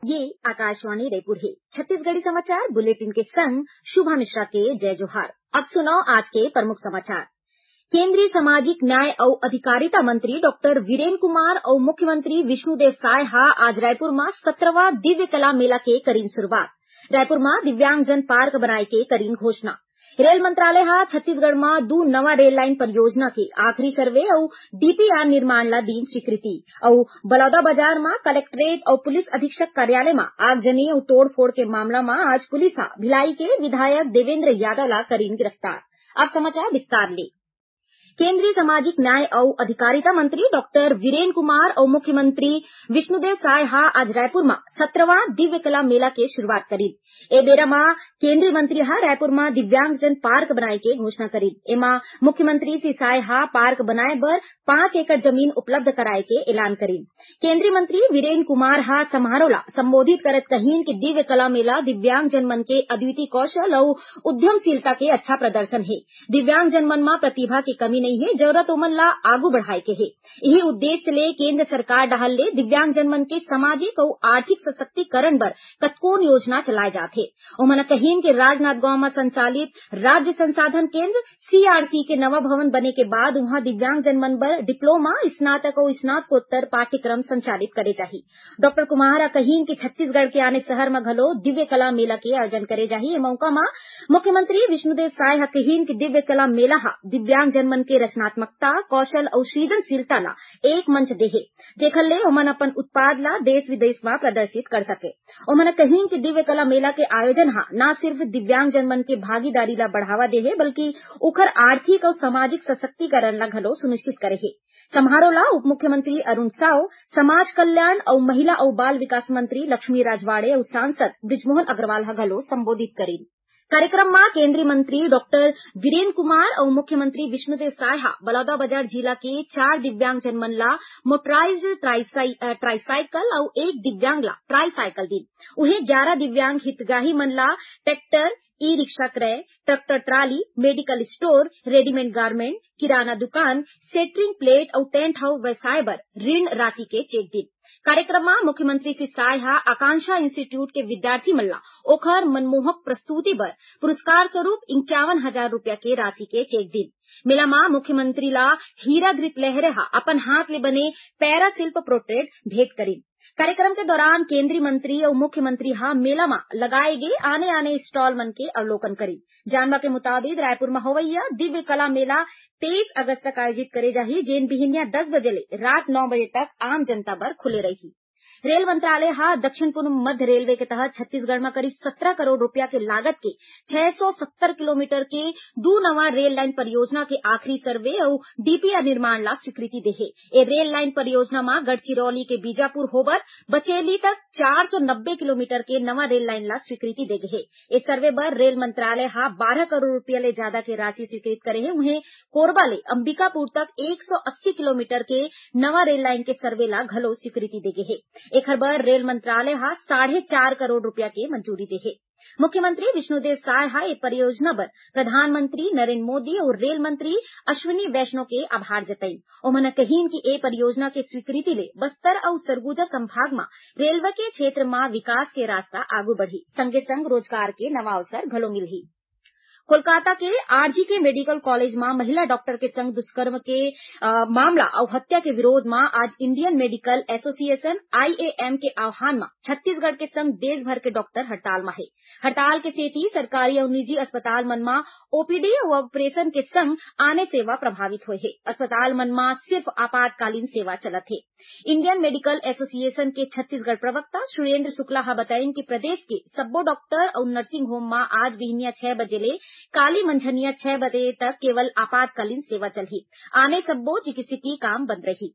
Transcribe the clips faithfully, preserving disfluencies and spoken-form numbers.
ये आकाशवाणी रायपुर है। छत्तीसगढ़ी समाचार बुलेटिन के संग शुभा मिश्रा के जय जोहार। अब सुनो आज के प्रमुख समाचार। केंद्रीय सामाजिक न्याय और अधिकारिता मंत्री डॉक्टर वीरेंद्र कुमार और मुख्यमंत्री विष्णुदेव साय हा आज रायपुर में सत्रहवां दिव्य कला मेला के करीन शुरुआत। रायपुर में दिव्यांगजन पार्क बनाए के करीन घोषणा। रेल मंत्रालय हा छत्तीसगढ़ में दू नवा रेल लाइन परियोजना के आखिरी सर्वे और डीपीआर निर्माण ला दीन स्वीकृति। और बलौदा बाजार में कलेक्ट्रेट और पुलिस अधीक्षक कार्यालय में आगजनी और तोड़फोड़ के मामला में आज पुलिस हा भिलाई के विधायक देवेंद्र यादव ला करीन गिरफ्तार। अब समाचार विस्तार ले। केंद्रीय सामाजिक न्याय और अधिकारिता मंत्री डॉक्टर वीरेंद्र कुमार और मुख्यमंत्री विष्णुदेव साय हा आज रायपुर में सत्रहवां दिव्य कला मेला के शुरुआत करी। ए बेरा में केंद्रीय मंत्री हा रायपुर में दिव्यांगजन पार्क बनाए के घोषणा करी। एमा मुख्यमंत्री श्री साय हा पार्क बनाए बर पांच एकड़ जमीन उपलब्ध कराए के ऐलान करी। केंद्रीय मंत्री वीरेंद्र कुमार हा समारोह ला संबोधित करत कहीन कि दिव्य कला मेला दिव्यांगजन मन के अद्वितीय कौशल और उद्यमशीलता के अच्छा प्रदर्शन है। दिव्यांगजन मन में प्रतिभा की कमी नहीं है, जरूरत ओमन ला आगू बढ़ाए के है। यही उद्देश्य ले केंद्र सरकार डहल ले दिव्यांगजन मन के सामाजिक और आर्थिक सशक्तिकरण बर कतकोन योजना चलाए जाथे। ओमन कहीन के राजनांदगांव में संचालित राज्य संसाधन केंद्र सीआरसी के नवा भवन बने के बाद वहां दिव्यांगजन मन बर डिप्लोमा, स्नातक और स्नातकोत्तर पाठ्यक्रम संचालित करे जाही। डॉक्टर कुमार कहीन के छत्तीसगढ़ के आने शहर में घलो दिव्य कला मेला के आयोजन करे जाही। ए मौका में मुख्यमंत्री विष्णुदेव साय कहीन के दिव्य कला मेला हा दिव्यांगजन मन के रचनात्मकता, कौशल और सृजनशीलता ला एक मंच देहे, जेखर ले ओमन अपन उत्पाद ला देश विदेश में प्रदर्शित कर सके। ओमन कहीन कि दिव्य कला मेला के आयोजन हा न सिर्फ दिव्यांगजन मन के भागीदारी ला बढ़ावा देहे, बल्कि उखर आर्थिक और सामाजिक सशक्तिकरण ला घलो सुनिश्चित करे है। समारोह ला उप मुख्यमंत्री अरुण साव, समाज कल्याण और महिला और बाल विकास मंत्री लक्ष्मी राजवाड़े और सांसद बृजमोहन अग्रवाल हा घलो संबोधित करी। कार्यक्रम में केंद्रीय मंत्री डॉक्टर वीरेंद्र कुमार और मुख्यमंत्री विष्णुदेव साय हा बलौदा बाजार जिला के चार दिव्यांगजन मन ला मोटराइज्ड ट्राईसाइकिल और एक दिव्यांग ला ट्राईसाइकिल दी। उन्हें ग्यारह दिव्यांग हितग्राही मन ला ट्रैक्टर, ई रिक्शा क्रय, tractor trolley, medical store, readymade garment, किराना दुकान, सेटरिंग प्लेट और टेंट हाउस व्यवसाय बर ऋण राशि के चेक दी। कार्यक्रम में मुख्यमंत्री श्री साय हा आकांक्षा इंस्टीट्यूट के विद्यार्थी मन ला ओखर मनमोहक प्रस्तुति बर पुरस्कार स्वरूप इक्यावन हजार रूपया के राशि के चेक दी। मेला में मुख्यमंत्री ला हीरा धृत लहरे हा अपन हाथ ले बने पैरा शिल्प पोर्ट्रेट भेंट करी। कार्यक्रम के दौरान केंद्रीय मंत्री और मुख्यमंत्री हा मेला में लगाए गए आने आने स्टॉल मन के अवलोकन करी। जानवा के मुताबिक रायपुर में होवैया दिव्य कला मेला तेईस अगस्त तक आयोजित करे जाही, जेन बिहिनिया दस बजे ले रात नौ बजे तक आम जनता बर खुले रही। रेल मंत्रालय हा दक्षिण पूर्व मध्य रेलवे के तहत छत्तीसगढ़ में करीब सत्रह करोड़ रुपया के लागत के छह सौ सत्तर किलोमीटर के दू नवा रेल लाइन परियोजना के आखिरी सर्वे और डीपीआर निर्माण ला स्वीकृति दे है। ए रेल लाइन परियोजना में गढ़चिरौली के बीजापुर होबर बचेली तक चार सौ नब्बे किलोमीटर के नवा रेल लाइन ला स्वीकृति दे गए है। इस सर्वे पर रेल मंत्रालय हा बारह करोड़ रुपया ले ज्यादा के राशि स्वीकृत करे है। उन्हें कोरबा ले अंबिकापुर तक एक सौ अस्सी किलोमीटर के नवा रेल लाइन के सर्वे ला घलो स्वीकृति दे गए है। एक बर रेल मंत्रालय हा साढ़े चार करोड़ रुपया के मंजूरी दे है। मुख्यमंत्री विष्णुदेव साय हा एक परियोजना पर प्रधानमंत्री नरेंद्र मोदी और रेल मंत्री अश्विनी वैष्णव के आभार जताई। उन्होंने कहीन की ए परियोजना के स्वीकृति ले बस्तर और सरगुजा संभाग में रेलवे के क्षेत्र में विकास के रास्ता आगू बढ़ी, संगे संग रोजगार के नवा अवसर घलो मिलही। कोलकाता के आरजी के मेडिकल कॉलेज में महिला डॉक्टर के संग दुष्कर्म के आ, मामला और हत्या के विरोध में आज इंडियन मेडिकल एसोसिएशन आईएएम के आह्वान में छत्तीसगढ़ के संग देश भर के डॉक्टर हड़ताल में है। हड़ताल के सेती सरकारी और निजी अस्पताल मन में ओपीडी और ऑपरेशन के संग आने सेवा प्रभावित हुए है। अस्पताल मन में सिर्फ आपातकालीन सेवा चलत है। इंडियन मेडिकल एसोसिएशन के छत्तीसगढ़ प्रवक्ता सुरेंद्र शुक्ला हा बताइन कि प्रदेश के सब्बो डॉक्टर और नर्सिंग होम में आज बिहनिया छह बजे ले काली मंझनिया छह बजे तक केवल आपातकालीन सेवा चलही। आने सब्बो चिकित्सकीय काम बंद रही।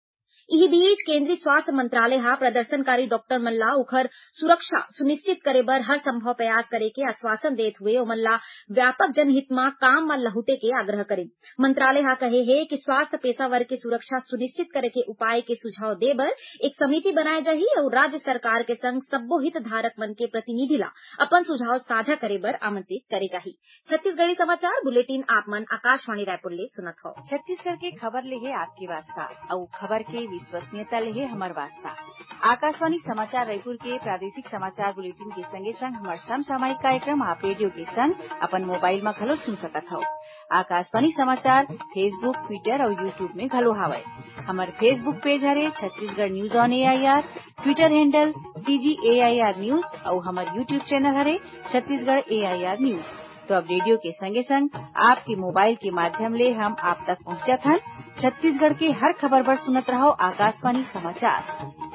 इही बीच केंद्रीय स्वास्थ्य मंत्रालय हा प्रदर्शनकारी डॉक्टर मन ला उखर सुरक्षा सुनिश्चित करे बर हर संभव प्रयास करे के आश्वासन देत हुए ओमन ला व्यापक जनहित में काम में लहुटे के आग्रह करे। मंत्रालय हा कहे है कि स्वास्थ्य पेशावर के सुरक्षा सुनिश्चित करे के उपाय के सुझाव दे बर एक समिति बनाए जाही और राज्य सरकार के संग सब्बो हित धारक मन के प्रतिनिधि ला अपन सुझाव साझा करे बर आमंत्रित करे जाही। छत्तीसगढ़ी समाचार बुलेटिन आप मन आकाशवाणी रायपुर ले सुनत हो। छत्तीसगढ़ के खबर ले है आपकी वास्ता और खबर के विश्वसनीयता लेहे हमार वास्ता। आकाशवाणी समाचार रायपुर के प्रादेशिक समाचार बुलेटिन के संगे संग हमार समसामयिक कार्यक्रम आप रेडियो के संग अपन मोबाइल में घलो सुन सकत हव। आकाशवाणी समाचार फेसबुक, ट्विटर और यूट्यूब में घलो हावय। हमार फेसबुक पेज हरे Chhattisgarh news on AIR, Twitter handle CG AIR news और हमार यूट्यूब चैनल हरे छत्तीसगढ़ एआईआर न्यूज। तो अब रेडियो के संगे संग आपके मोबाइल के माध्यम ले हम आप तक पहुंचत हन। छत्तीसगढ़ के हर खबर पर सुनत रहो आकाशवाणी समाचार।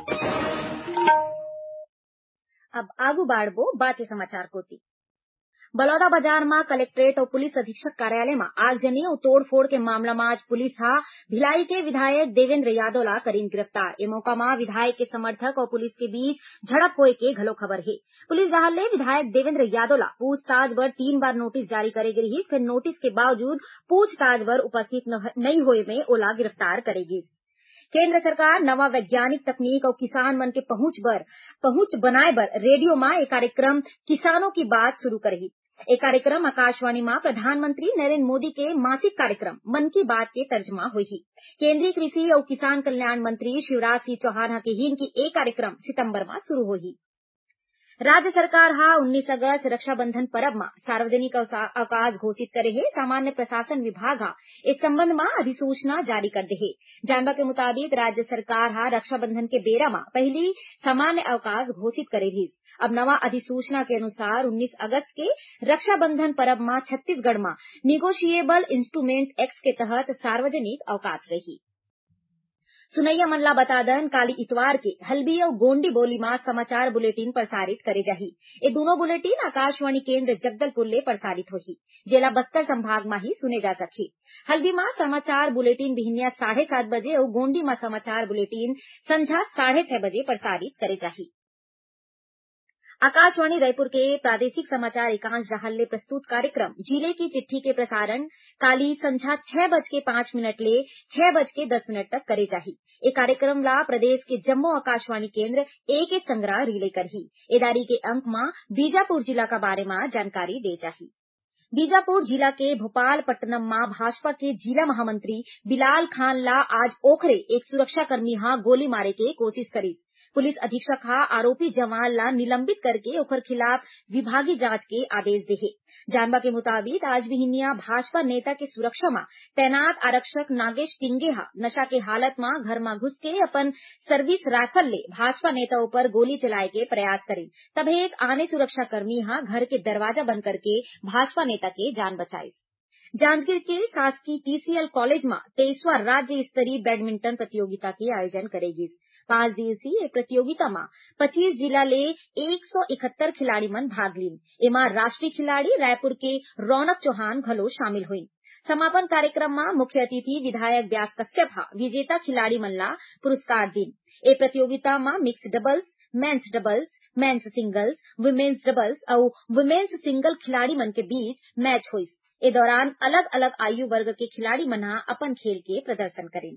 अब आगू बाढ़बो बाचे समाचार कोती। बलौदा बाजार में कलेक्ट्रेट और पुलिस अधीक्षक कार्यालय में आगजनी और तोड़फोड़ के मामला में आज पुलिस हा भिलाई के विधायक देवेंद्र यादव ला करीन गिरफ्तार। ए मौका में विधायक के समर्थक और पुलिस के बीच झड़प होए के घलो खबर है। पुलिस जहां ले विधायक देवेंद्र यादव ला पूछताछ बर तीन बार नोटिस जारी करे गिरी, फिर नोटिस के बावजूद पूछताछ बर उपस्थित नहीं होए में ओला गिरफ्तार करेगी। केंद्र सरकार नवा वैज्ञानिक तकनीक और किसान मन के पहुंच बर पहुंच बनाए बर रेडियो में एक कार्यक्रम किसानों की बात शुरू करेगी। एक कार्यक्रम आकाशवाणी में प्रधानमंत्री नरेंद्र मोदी के मासिक कार्यक्रम मन की बात के तर्जमा हुई। केंद्रीय कृषि और किसान कल्याण मंत्री शिवराज सिंह चौहान के हिन की एक कार्यक्रम सितंबर में शुरू हुई। राज्य सरकार हा उन्नीस अगस्त रक्षाबंधन परब में सार्वजनिक अवकाश घोषित करे है। सामान्य प्रशासन विभाग हा इस संबंध में अधिसूचना जारी कर दे है। जानवा के मुताबिक राज्य सरकार हा रक्षाबंधन के बेरा में पहली सामान्य अवकाश घोषित करे रही। अब नवा अधिसूचना के अनुसार उन्नीस अगस्त के रक्षाबंधन परब में छत्तीसगढ़ में निगोशिएबल इंस्ट्रूमेंट एक्ट के तहत सार्वजनिक अवकाश रही। सुनैया मनला बतादन काली इतवार के हल्बी और गोंडी बोली में समाचार बुलेटिन प्रसारित करे जाही। ये दोनों बुलेटिन आकाशवाणी केंद्र जगदलपुर ले प्रसारित होही, जेला बस्तर संभाग में ही सुने जा सके। हल्बी में समाचार बुलेटिन बिहनिया साढ़े सात बजे और गोंडी में समाचार बुलेटिन संझा साढ़े छह बजे प्रसारित करे जाही। आकाशवाणी रायपुर के प्रादेशिक समाचार एकांश जहाले प्रस्तुत कार्यक्रम जिले की चिट्ठी के प्रसारण काली संझा छह बज के पांच मिनट ले छह बज के दस मिनट तक करे जाही। ये कार्यक्रम ला प्रदेश के जम्मू आकाशवाणी केंद्र एक एक संग्रह रिले करही। एदारी के अंक में बीजापुर जिला का बारे में जानकारी दे जाही। बीजापुर जिला के भोपालपट्टनम में भाजपा के जिला महामंत्री बिलाल खान ला आज ओखरे एक सुरक्षाकर्मी हा गोली मारे के कोशिश करी। पुलिस अधीक्षक हा आरोपी जवान ला निलंबित करके ओकर खिलाफ विभागीय जांच के आदेश देहे। जानवा के मुताबिक आज बिहनिया भाजपा नेता के सुरक्षा में तैनात आरक्षक नागेश टिंगे हा नशा के हालत में घर में घुस के अपन सर्विस राइफल ले भाजपा नेता ऊपर गोली चलाए के प्रयास करी। तब एक आने सुरक्षा कर्मी हा घर के दरवाजा बंद करके भाजपा नेता के जान बचाई। जांजगीर के शासकीय टीसीएल कॉलेज में तेईसवां राज्य स्तरीय बैडमिंटन प्रतियोगिता के आयोजन करेगी। पांच दिवसीय प्रतियोगिता में पच्चीस जिला ले एक सौ इकहत्तर खिलाड़ी मन भाग लीन। एमा राष्ट्रीय खिलाड़ी रायपुर के रौनक चौहान घलो शामिल हुई। समापन कार्यक्रम में मुख्य अतिथि विधायक व्यास कश्यप हा विजेता खिलाड़ी मन ला पुरस्कार दीन। ए प्रतियोगिता में mixed doubles, men's doubles, men's singles, women's doubles और वुमेन्स सिंगल खिलाड़ी मन के बीच मैच हुई। ए दौरान अलग अलग आयु वर्ग के खिलाड़ी मना अपन खेल के प्रदर्शन करें।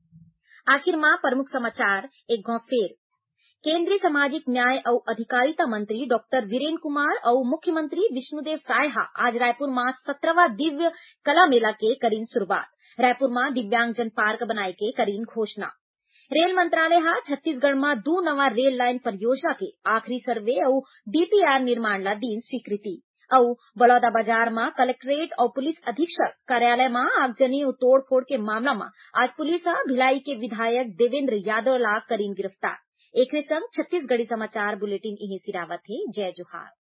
आखिर में प्रमुख समाचार एक गांव फेर। केंद्रीय सामाजिक न्याय और अधिकारिता मंत्री डॉक्टर वीरेंद्र कुमार और मुख्यमंत्री विष्णुदेव साय हा आज रायपुर में सत्रहवां दिव्य कला मेला के करीन शुरुआत। रायपुर में दिव्यांगजन पार्क बनाए के करीन घोषणा। रेल मंत्रालय हा छत्तीसगढ़ में दो नवा रेल लाइन परियोजना के आखिरी सर्वे और डीपीआर निर्माण ला दीन स्वीकृति। और बलौदा बाजार में कलेक्ट्रेट और पुलिस अधीक्षक कार्यालय में आगजनी और तोड़फोड़ के मामला में आज पुलिस भिलाई के विधायक देवेंद्र यादव ला करीन गिरफ्तार। एक संग छत्तीसगढ़ी समाचार बुलेटिन इहे सिरावत है। जय जोहार।